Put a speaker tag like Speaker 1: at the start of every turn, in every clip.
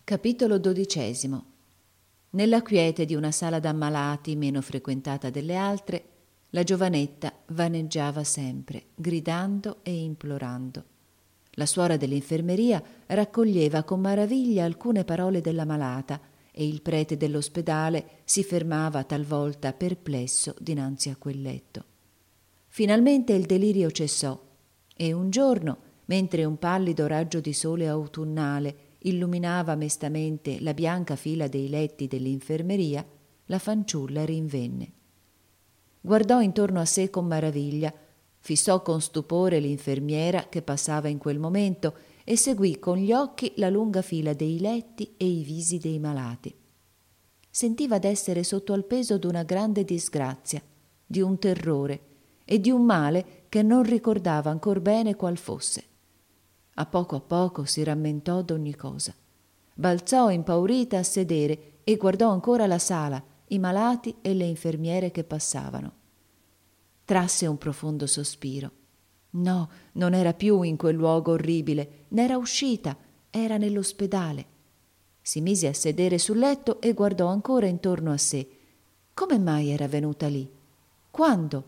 Speaker 1: Capitolo 12. Nella quiete di una sala d'ammalati meno frequentata delle altre, la giovanetta vaneggiava sempre, gridando e implorando. La suora dell'infermeria raccoglieva con maraviglia alcune parole della malata e il prete dell'ospedale si fermava talvolta perplesso dinanzi a quel letto. Finalmente il delirio cessò e un giorno, mentre un pallido raggio di sole autunnale illuminava mestamente la bianca fila dei letti dell'infermeria, la fanciulla rinvenne. Guardò intorno a sé con maraviglia, fissò con stupore l'infermiera che passava in quel momento e seguì con gli occhi la lunga fila dei letti e i visi dei malati. Sentiva d'essere sotto al peso d'una grande disgrazia, di un terrore e di un male che non ricordava ancor bene qual fosse. A poco si rammentò d'ogni cosa. Balzò impaurita a sedere e guardò ancora la sala, i malati e le infermiere che passavano. Trasse un profondo sospiro. No, non era più in quel luogo orribile, n'era uscita, era nell'ospedale. Si mise a sedere sul letto e guardò ancora intorno a sé. Come mai era venuta lì? Quando?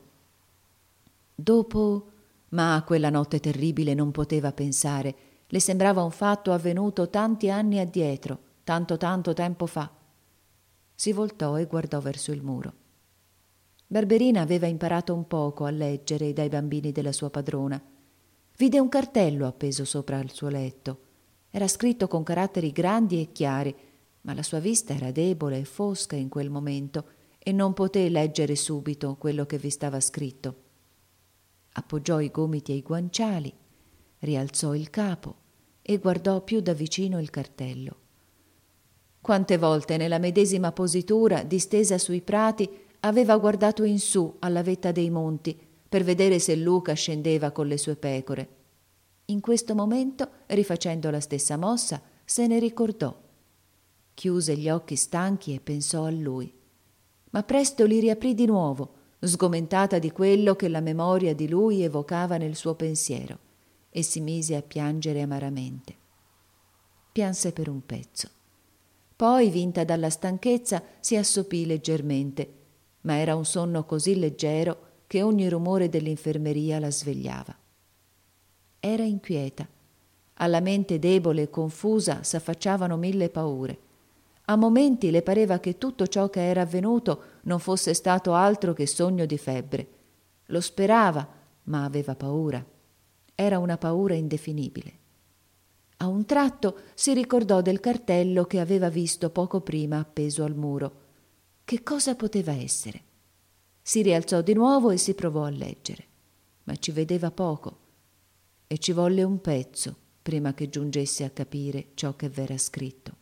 Speaker 1: Dopo... Ma a quella notte terribile non poteva pensare. Le sembrava un fatto avvenuto tanti anni addietro, tanto tempo fa. Si voltò e guardò verso il muro. Barberina aveva imparato un poco a leggere dai bambini della sua padrona. Vide un cartello appeso sopra il suo letto. Era scritto con caratteri grandi e chiari, ma la sua vista era debole e fosca in quel momento e non poté leggere subito quello che vi stava scritto. Appoggiò i gomiti ai guanciali, rialzò il capo e guardò più da vicino il cartello. Quante volte nella medesima positura, distesa sui prati, aveva guardato in su alla vetta dei monti per vedere se Luca scendeva con le sue pecore. In questo momento, rifacendo la stessa mossa, se ne ricordò. Chiuse gli occhi stanchi e pensò a lui. Ma presto li riaprì di nuovo, sgomentata di quello che la memoria di lui evocava nel suo pensiero, e si mise a piangere amaramente. Pianse per un pezzo. Poi, vinta dalla stanchezza, si assopì leggermente, ma era un sonno così leggero che ogni rumore dell'infermeria la svegliava. Era inquieta. Alla mente debole e confusa s'affacciavano 1000 paure. A momenti le pareva che tutto ciò che era avvenuto non fosse stato altro che sogno di febbre. Lo sperava, ma aveva paura. Era una paura indefinibile. A un tratto si ricordò del cartello che aveva visto poco prima appeso al muro. Che cosa poteva essere? Si rialzò di nuovo e si provò a leggere, ma ci vedeva poco e ci volle un pezzo prima che giungesse a capire ciò che v'era scritto.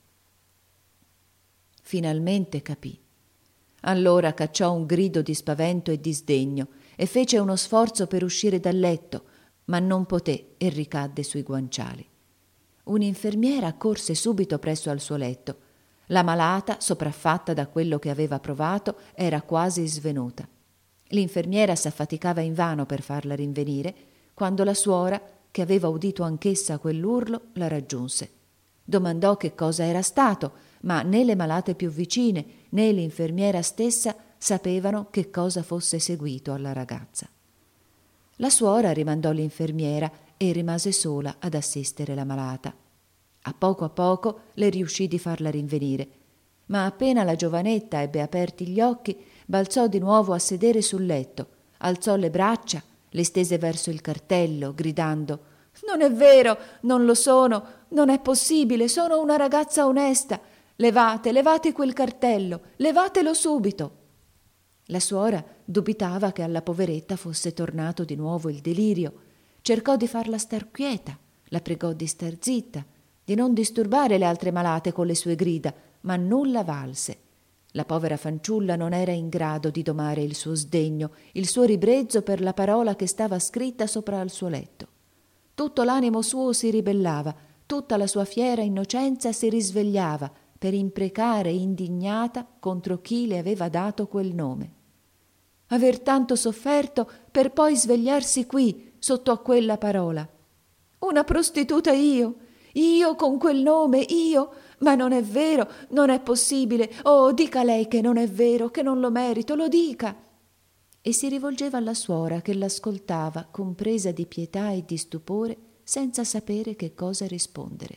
Speaker 1: Finalmente capì. Allora cacciò un grido di spavento e di sdegno e fece uno sforzo per uscire dal letto, ma non poté e ricadde sui guanciali. Un'infermiera corse subito presso al suo letto. La malata, sopraffatta da quello che aveva provato, era quasi svenuta. L'infermiera s'affaticava invano per farla rinvenire, quando la suora, che aveva udito anch'essa quell'urlo, la raggiunse. Domandò che cosa era stato, ma né le malate più vicine né l'infermiera stessa sapevano che cosa fosse seguito alla ragazza. La suora rimandò l'infermiera e rimase sola ad assistere la malata. A poco le riuscì di farla rinvenire, ma appena la giovanetta ebbe aperti gli occhi, balzò di nuovo a sedere sul letto, alzò le braccia, le stese verso il cartello, gridando: «Non è vero, non lo sono, non è possibile, sono una ragazza onesta. Levate quel cartello, levatelo subito!» La suora dubitava che alla poveretta fosse tornato di nuovo il delirio. Cercò di farla star quieta, la pregò di star zitta, di non disturbare le altre malate con le sue grida, ma nulla valse. La povera fanciulla non era in grado di domare il suo sdegno, il suo ribrezzo per la parola che stava scritta sopra al suo letto. Tutto l'animo suo si ribellava, tutta la sua fiera innocenza si risvegliava per imprecare indignata contro chi le aveva dato quel nome. Aver tanto sofferto per poi svegliarsi qui, sotto a quella parola. Una prostituta io Io con quel nome, io? Ma non è vero, non è possibile. Oh, dica lei che non è vero, che non lo merito, lo dica. E si rivolgeva alla suora che l'ascoltava con presa di pietà e di stupore, senza sapere che cosa rispondere.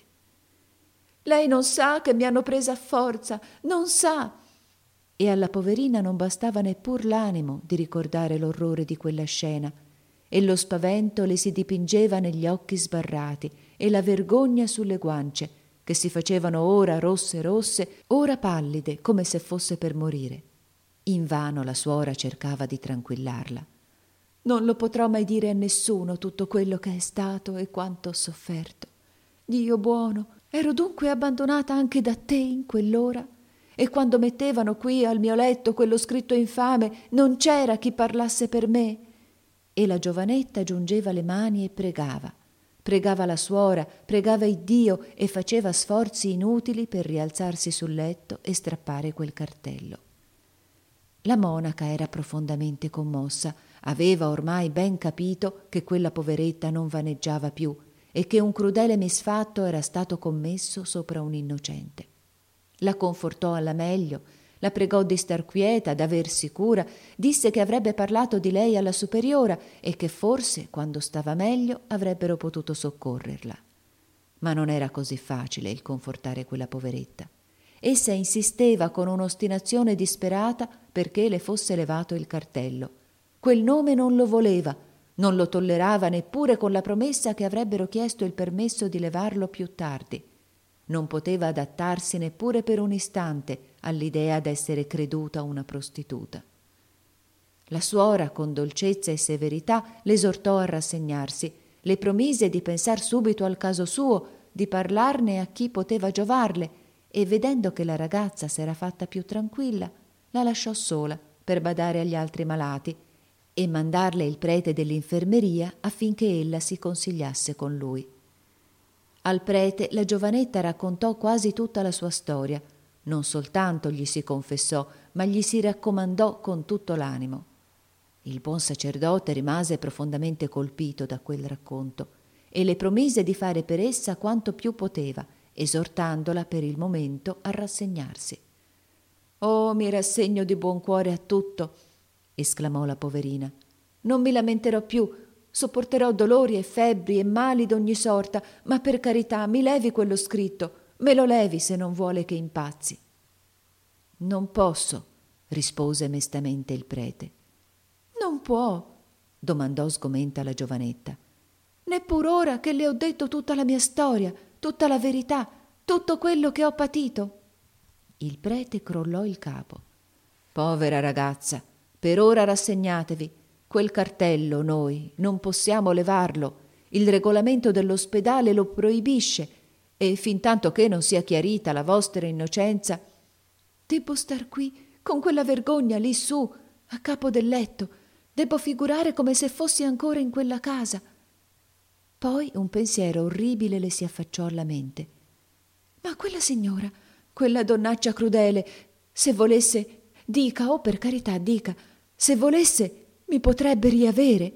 Speaker 1: Lei non sa che mi hanno presa a forza, non sa. E alla poverina non bastava neppur l'animo di ricordare l'orrore di quella scena, e lo spavento le si dipingeva negli occhi sbarrati e la vergogna sulle guance, che si facevano ora rosse, ora pallide, come se fosse per morire. Invano la suora cercava di tranquillarla. Non lo potrò mai dire a nessuno tutto quello che è stato e quanto ho sofferto. Dio buono, ero dunque abbandonata anche da te in quell'ora? E quando mettevano qui al mio letto quello scritto infame, non c'era chi parlasse per me? E la giovanetta giungeva le mani e pregava. Pregava la suora, pregava Iddio e faceva sforzi inutili per rialzarsi sul letto e strappare quel cartello. La monaca era profondamente commossa, aveva ormai ben capito che quella poveretta non vaneggiava più e che un crudele misfatto era stato commesso sopra un innocente. La confortò alla meglio, la pregò di star quieta, d'aversi cura, disse che avrebbe parlato di lei alla superiora e che forse, quando stava meglio, avrebbero potuto soccorrerla. Ma non era così facile il confortare quella poveretta. Essa insisteva con un'ostinazione disperata perché le fosse levato il cartello. Quel nome non lo voleva, non lo tollerava neppure con la promessa che avrebbero chiesto il permesso di levarlo più tardi. Non poteva adattarsi neppure per un istante all'idea d'essere creduta una prostituta. La suora, con dolcezza e severità, l'esortò a rassegnarsi, le promise di pensar subito al caso suo, di parlarne a chi poteva giovarle, e vedendo che la ragazza s'era fatta più tranquilla, la lasciò sola per badare agli altri malati e mandarle il prete dell'infermeria affinché ella si consigliasse con lui. Al prete la giovanetta raccontò quasi tutta la sua storia. Non soltanto gli si confessò, ma gli si raccomandò con tutto l'animo. Il buon sacerdote rimase profondamente colpito da quel racconto e le promise di fare per essa quanto più poteva, esortandola per il momento a rassegnarsi. «Oh, mi rassegno di buon cuore a tutto», esclamò la poverina. «Non mi lamenterò più. Sopporterò dolori e febbri e mali d'ogni sorta, ma per carità mi levi quello scritto, me lo levi se non vuole che impazzi». «Non posso», rispose mestamente il prete. «Non può?» domandò sgomenta la giovanetta. «Neppur ora che le ho detto tutta la mia storia, tutta la verità, tutto quello che ho patito?» Il prete crollò il capo. «Povera ragazza, per ora rassegnatevi. Quel cartello noi non possiamo levarlo. Il regolamento dell'ospedale lo proibisce e fintanto che non sia chiarita la vostra innocenza...» «Debbo star qui con quella vergogna lì su, a capo del letto. Debbo figurare come se fossi ancora in quella casa». Poi un pensiero orribile le si affacciò alla mente. «Ma quella signora, quella donnaccia crudele, se volesse, dica, oh per carità, dica, se volesse mi potrebbe riavere».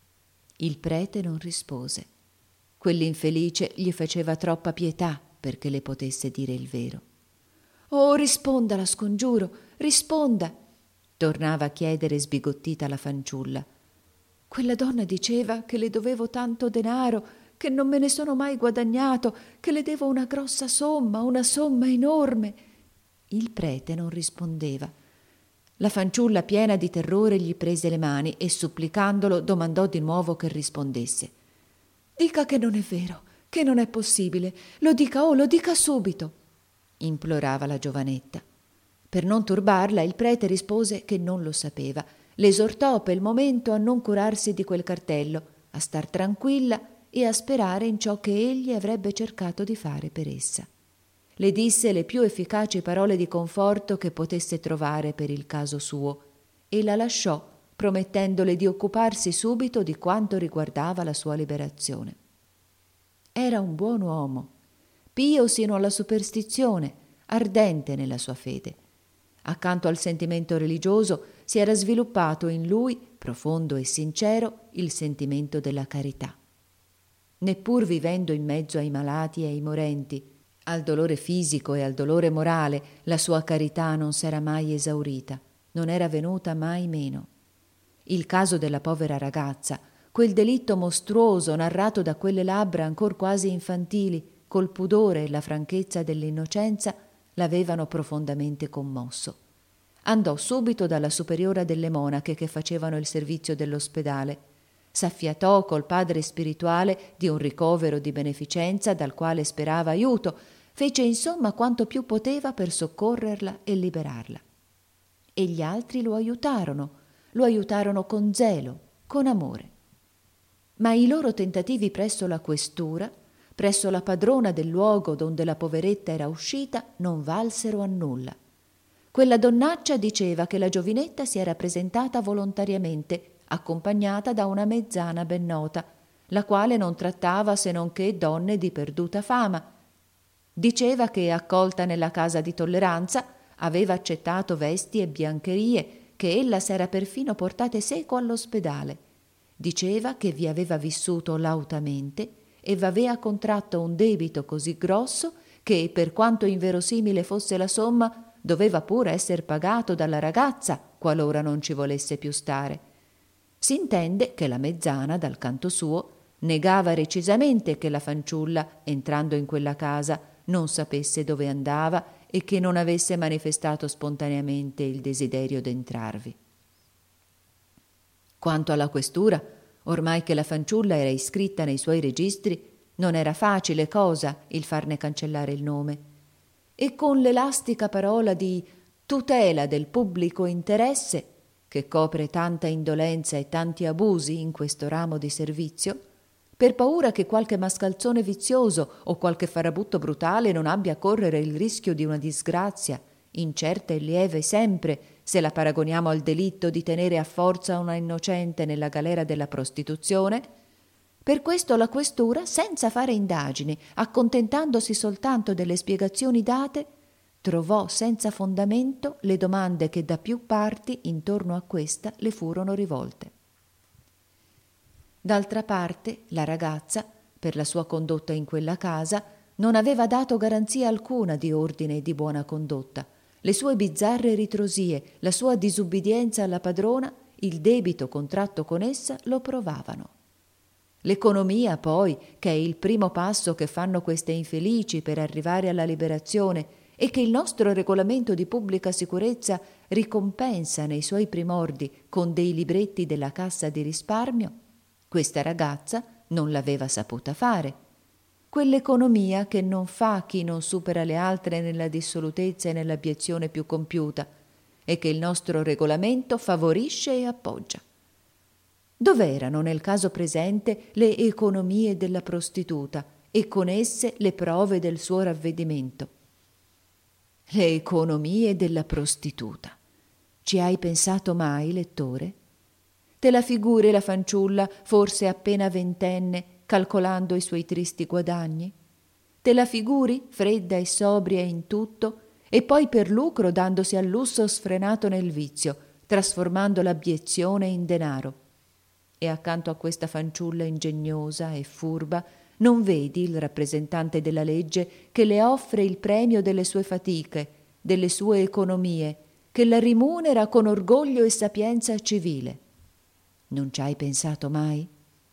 Speaker 1: Il prete non rispose. Quell'infelice gli faceva troppa pietà perché le potesse dire il vero. «Oh, risponda, la scongiuro, risponda», tornava a chiedere sbigottita la fanciulla. «Quella donna diceva che le dovevo tanto denaro, che non me ne sono mai guadagnato, che le devo una grossa somma, una somma enorme». Il prete non rispondeva. La fanciulla, piena di terrore, gli prese le mani e, supplicandolo, domandò di nuovo che rispondesse. «Dica che non è vero, che non è possibile. Lo dica, oh, lo dica subito», implorava la giovanetta. Per non turbarla, il prete rispose che non lo sapeva. Le esortò per il momento a non curarsi di quel cartello, a star tranquilla e a sperare in ciò che egli avrebbe cercato di fare per essa. Le disse le più efficaci parole di conforto che potesse trovare per il caso suo e la lasciò, promettendole di occuparsi subito di quanto riguardava la sua liberazione. Era un buon uomo, pio sino alla superstizione, ardente nella sua fede. Accanto al sentimento religioso si era sviluppato in lui, profondo e sincero, il sentimento della carità. neppur vivendo in mezzo ai malati e ai morenti, al dolore fisico e al dolore morale, la sua carità non s'era mai esaurita, non era venuta mai meno. Il caso della povera ragazza, quel delitto mostruoso narrato da quelle labbra ancor quasi infantili, col pudore e la franchezza dell'innocenza, l'avevano profondamente commosso. Andò subito dalla superiora delle monache che facevano il servizio dell'ospedale. S'affiatò col padre spirituale di un ricovero di beneficenza dal quale sperava aiuto, fece insomma quanto più poteva per soccorrerla e liberarla. E gli altri lo aiutarono con zelo, con amore. Ma i loro tentativi presso la questura, presso la padrona del luogo donde la poveretta era uscita, non valsero a nulla. Quella donnaccia diceva che la giovinetta si era presentata volontariamente, accompagnata da una mezzana ben nota, la quale non trattava se non che donne di perduta fama. Diceva che, accolta nella casa di tolleranza, aveva accettato vesti e biancherie, che ella s'era perfino portate seco all'ospedale. Diceva che vi aveva vissuto lautamente e v'avea contratto un debito così grosso che, per quanto inverosimile fosse la somma, doveva pure esser pagato dalla ragazza qualora non ci volesse più stare. S'intende che la mezzana, dal canto suo, negava recisamente che la fanciulla, entrando in quella casa, non sapesse dove andava e che non avesse manifestato spontaneamente il desiderio d'entrarvi. Quanto alla questura, ormai che la fanciulla era iscritta nei suoi registri, non era facile cosa il farne cancellare il nome. E con l'elastica parola di tutela del pubblico interesse, che copre tanta indolenza e tanti abusi in questo ramo di servizio, per paura che qualche mascalzone vizioso o qualche farabutto brutale non abbia a correre il rischio di una disgrazia, incerta e lieve sempre, se la paragoniamo al delitto di tenere a forza una innocente nella galera della prostituzione, per questo la questura, senza fare indagini, accontentandosi soltanto delle spiegazioni date, trovò senza fondamento le domande che da più parti intorno a questa le furono rivolte. D'altra parte, la ragazza, per la sua condotta in quella casa, non aveva dato garanzia alcuna di ordine e di buona condotta. Le sue bizzarre ritrosie, la sua disubbidienza alla padrona, il debito contratto con essa lo provavano. L'economia, poi, che è il primo passo che fanno queste infelici per arrivare alla liberazione e che il nostro regolamento di pubblica sicurezza ricompensa nei suoi primordi con dei libretti della cassa di risparmio, questa ragazza non l'aveva saputa fare. Quell'economia che non fa chi non supera le altre nella dissolutezza e nell'abiezione più compiuta e che il nostro regolamento favorisce e appoggia. Dov'erano nel caso presente le economie della prostituta e con esse le prove del suo ravvedimento? Le economie della prostituta. Ci hai pensato mai, lettore? Te la figuri la fanciulla, forse appena ventenne, calcolando i suoi tristi guadagni? Te la figuri, fredda e sobria in tutto, e poi per lucro dandosi al lusso sfrenato nel vizio, trasformando l'abiezione in denaro? E accanto a questa fanciulla ingegnosa e furba, non vedi il rappresentante della legge che le offre il premio delle sue fatiche, delle sue economie, che la rimunera con orgoglio e sapienza civile? Non ci hai pensato mai?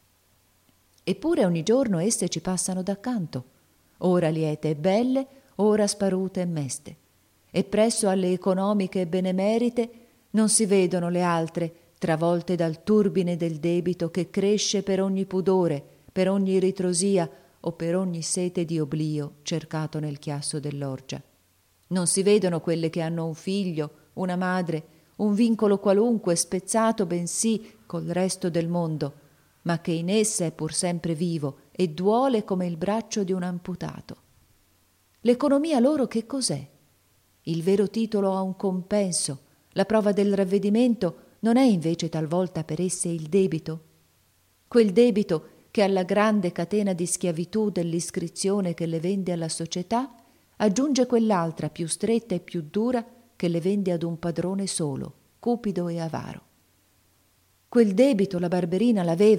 Speaker 1: Eppure ogni giorno esse ci passano d'accanto, ora liete e belle, ora sparute e meste, e presso alle economiche e benemerite non si vedono le altre, travolte dal turbine del debito che cresce per ogni pudore, per ogni ritrosia o per ogni sete di oblio cercato nel chiasso dell'orgia. Non si vedono quelle che hanno un figlio, una madre, un vincolo qualunque spezzato bensì col resto del mondo, ma che in essa è pur sempre vivo e duole come il braccio di un amputato. L'economia loro che cos'è? Il vero titolo a un compenso, la prova del ravvedimento non è invece talvolta per esse il debito? Quel debito che alla grande catena di schiavitù dell'iscrizione che le vende alla società aggiunge quell'altra più stretta e più dura che le vende ad un padrone solo, cupido e avaro. Quel debito la barberina l'aveva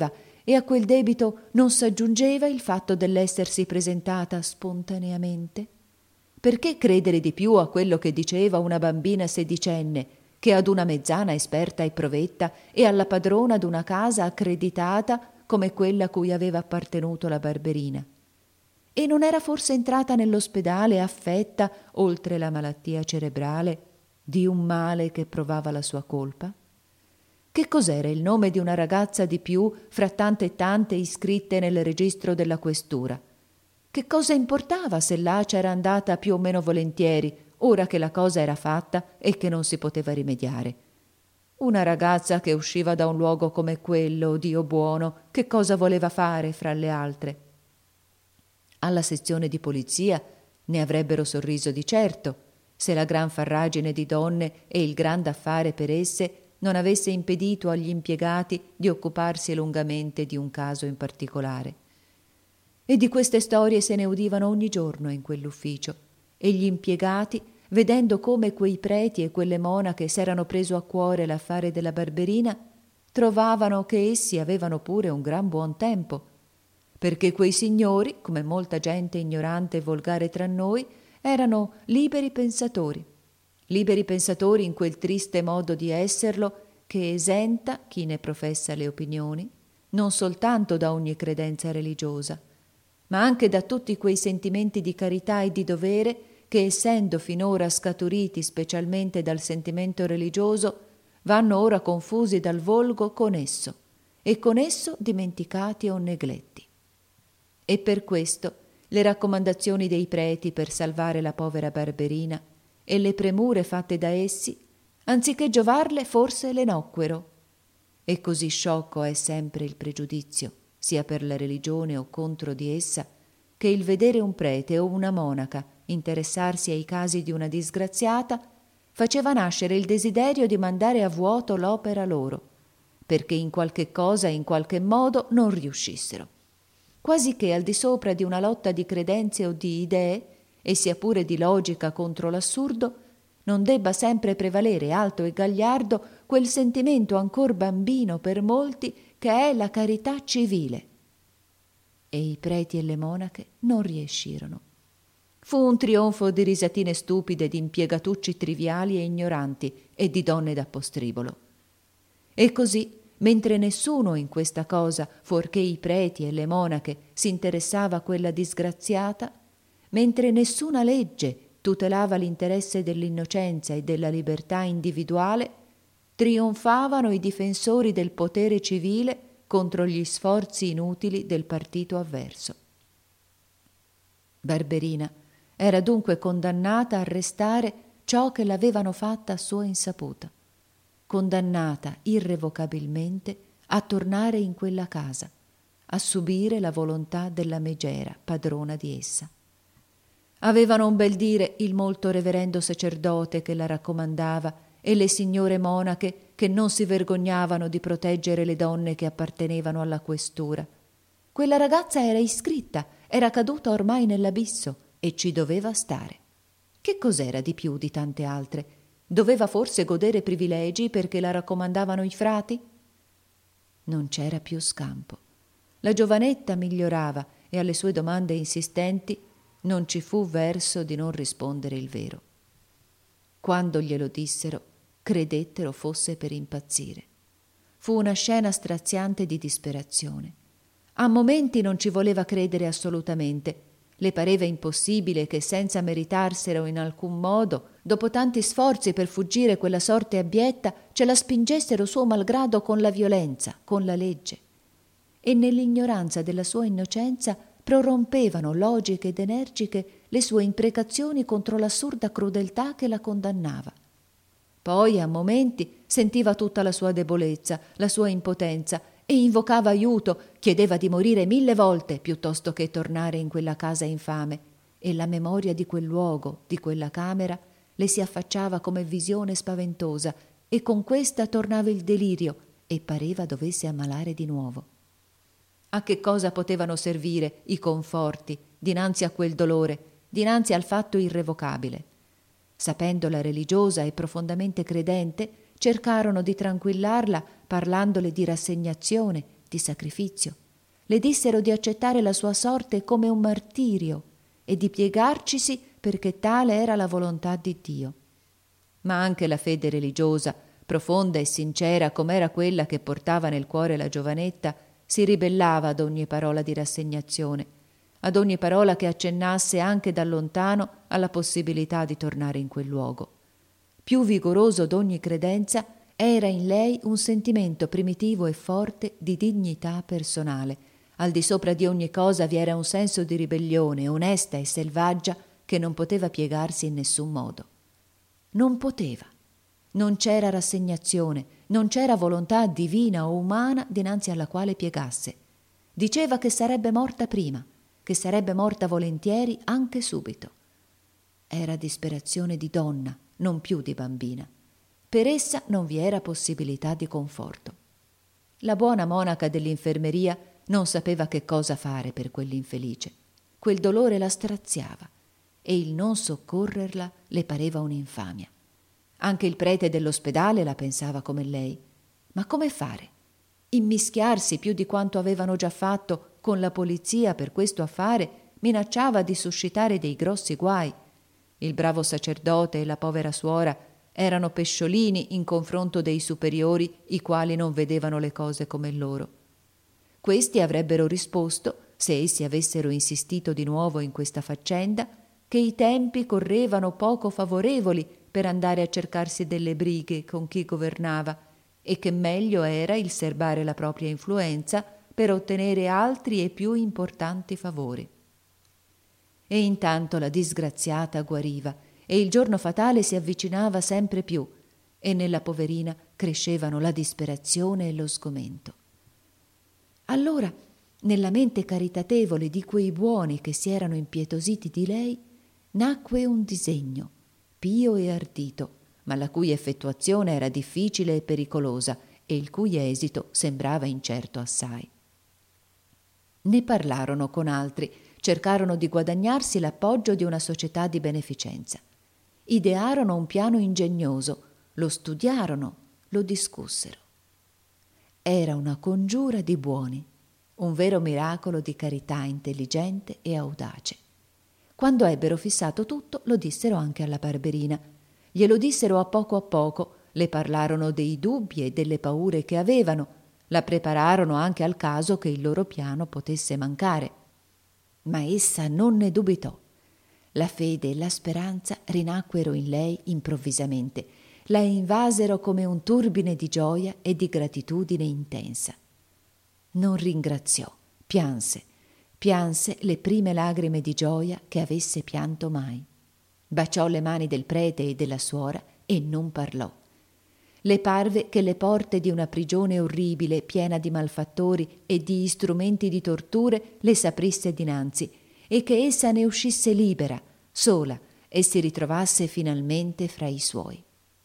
Speaker 1: e a quel debito non s'aggiungeva il fatto dell'essersi presentata spontaneamente? Perché credere di più a quello che diceva una bambina sedicenne che ad una mezzana esperta e provetta e alla padrona d'una casa accreditata come quella a cui aveva appartenuto la Barberina? E non era forse entrata nell'ospedale affetta, oltre la malattia cerebrale, di un male che provava la sua colpa? Che cos'era il nome di una ragazza di più fra tante e tante iscritte nel registro della questura? Che cosa importava se là c'era andata più o meno volentieri, ora che la cosa era fatta e che non si poteva rimediare? Una ragazza che usciva da un luogo come quello, Dio buono, che cosa voleva fare fra le altre? Alla sezione di polizia ne avrebbero sorriso di certo, se la gran farragine di donne e il gran d'affare per esse non avesse impedito agli impiegati di occuparsi lungamente di un caso in particolare. E di queste storie se ne udivano ogni giorno in quell'ufficio, e gli impiegati, vedendo come quei preti e quelle monache s'erano preso a cuore l'affare della Barberina, trovavano che essi avevano pure un gran buon tempo, perché quei signori, come molta gente ignorante e volgare tra noi, erano liberi pensatori in quel triste modo di esserlo che esenta chi ne professa le opinioni, non soltanto da ogni credenza religiosa, ma anche da tutti quei sentimenti di carità e di dovere che, essendo finora scaturiti specialmente dal sentimento religioso, vanno ora confusi dal volgo con esso, e con esso dimenticati o negletti. E per questo le raccomandazioni dei preti per salvare la povera Barberina e le premure fatte da essi, anziché giovarle, forse le nocquero. E così sciocco è sempre il pregiudizio, sia per la religione o contro di essa, che il vedere un prete o una monaca interessarsi ai casi di una disgraziata faceva nascere il desiderio di mandare a vuoto l'opera loro, perché in qualche cosa e in qualche modo non riuscissero. Quasi che al di sopra di una lotta di credenze o di idee, e sia pure di logica contro l'assurdo, non debba sempre prevalere alto e gagliardo quel sentimento ancor bambino per molti che è la carità civile. E i preti e le monache non riescirono. Fu un trionfo di risatine stupide, di impiegatucci triviali e ignoranti e di donne da postribolo. E così, mentre nessuno in questa cosa, fuorché i preti e le monache, si interessava a quella disgraziata, mentre nessuna legge tutelava l'interesse dell'innocenza e della libertà individuale, trionfavano i difensori del potere civile contro gli sforzi inutili del partito avverso. Barberina era dunque condannata a restare ciò che l'avevano fatta a sua insaputa, condannata irrevocabilmente a tornare in quella casa, a subire la volontà della megera padrona di essa. Avevano un bel dire il molto reverendo sacerdote che la raccomandava e le signore monache che non si vergognavano di proteggere le donne che appartenevano alla questura. Quella ragazza era iscritta, era caduta ormai nell'abisso e ci doveva stare. Che cos'era di più di tante altre? Doveva forse godere privilegi perché la raccomandavano i frati? Non c'era più scampo. La giovanetta migliorava e alle sue domande insistenti non ci fu verso di non rispondere il vero. Quando glielo dissero, credettero fosse per impazzire. Fu una scena straziante di disperazione. A momenti non ci voleva credere assolutamente. Le pareva impossibile che senza meritarselo in alcun modo, dopo tanti sforzi per fuggire quella sorte abietta, ce la spingessero suo malgrado con la violenza, con la legge. E nell'ignoranza della sua innocenza prorompevano logiche ed energiche le sue imprecazioni contro l'assurda crudeltà che la condannava. Poi a momenti sentiva tutta la sua debolezza, la sua impotenza e invocava aiuto, chiedeva di morire 1000 volte piuttosto che tornare in quella casa infame, e la memoria di quel luogo, di quella camera, le si affacciava come visione spaventosa e con questa tornava il delirio e pareva dovesse ammalare di nuovo. A che cosa potevano servire i conforti dinanzi a quel dolore, dinanzi al fatto irrevocabile? Sapendola religiosa e profondamente credente, cercarono di tranquillarla parlandole di rassegnazione, di sacrificio. Le dissero di accettare la sua sorte come un martirio e di piegarcisi perché tale era la volontà di Dio. Ma anche la fede religiosa, profonda e sincera com'era quella che portava nel cuore la giovanetta, si ribellava ad ogni parola di rassegnazione, ad ogni parola che accennasse anche da lontano alla possibilità di tornare in quel luogo. Più vigoroso d'ogni credenza era in lei un sentimento primitivo e forte di dignità personale. Al di sopra di ogni cosa vi era un senso di ribellione onesta e selvaggia che non poteva piegarsi in nessun modo. Non poteva. Non c'era rassegnazione, non c'era volontà divina o umana dinanzi alla quale piegasse. Diceva che sarebbe morta prima, che sarebbe morta volentieri anche subito. Era disperazione di donna, non più di bambina. Per essa non vi era possibilità di conforto. La buona monaca dell'infermeria non sapeva che cosa fare per quell'infelice. Quel dolore la straziava e il non soccorrerla le pareva un'infamia. Anche il prete dell'ospedale la pensava come lei. Ma come fare? Immischiarsi più di quanto avevano già fatto con la polizia per questo affare minacciava di suscitare dei grossi guai. Il bravo sacerdote e la povera suora erano pesciolini in confronto dei superiori, i quali non vedevano le cose come loro. Questi avrebbero risposto, se essi avessero insistito di nuovo in questa faccenda, che i tempi correvano poco favorevoli per andare a cercarsi delle brighe con chi governava e che meglio era il serbare la propria influenza per ottenere altri e più importanti favori. E intanto la disgraziata guariva e il giorno fatale si avvicinava sempre più e nella poverina crescevano la disperazione e lo sgomento. Allora, nella mente caritatevole di quei buoni che si erano impietositi di lei, nacque un disegno, pio e ardito, ma la cui effettuazione era difficile e pericolosa e il cui esito sembrava incerto assai. Ne parlarono con altri, cercarono di guadagnarsi l'appoggio di una società di beneficenza. Idearono un piano ingegnoso, lo studiarono, lo discussero. Era una congiura di buoni, un vero miracolo di carità intelligente e audace. Quando ebbero fissato tutto, lo dissero anche alla barberina. Glielo dissero a poco, le parlarono dei dubbi e delle paure che avevano, la prepararono anche al caso che il loro piano potesse mancare. Ma essa non ne dubitò. La fede e la speranza rinacquero in lei improvvisamente, la invasero come un turbine di gioia e di gratitudine intensa. Non ringraziò, pianse le prime lagrime di gioia che avesse pianto mai. Baciò le mani del prete e della suora e non parlò. Le parve che le porte di una prigione orribile, piena di malfattori e di strumenti di torture, le s'aprisse dinanzi e che essa ne uscisse libera, sola, e si ritrovasse finalmente fra i suoi.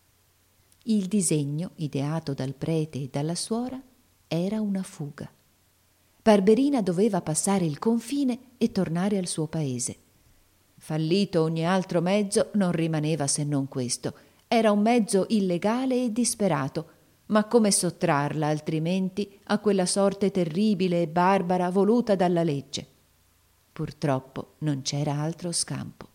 Speaker 1: Il disegno, ideato dal prete e dalla suora, era una fuga. Barberina doveva passare il confine e tornare al suo paese. Fallito ogni altro mezzo, non rimaneva se non questo. Era un mezzo illegale e disperato, ma come sottrarla altrimenti a quella sorte terribile e barbara voluta dalla legge? Purtroppo non c'era altro scampo.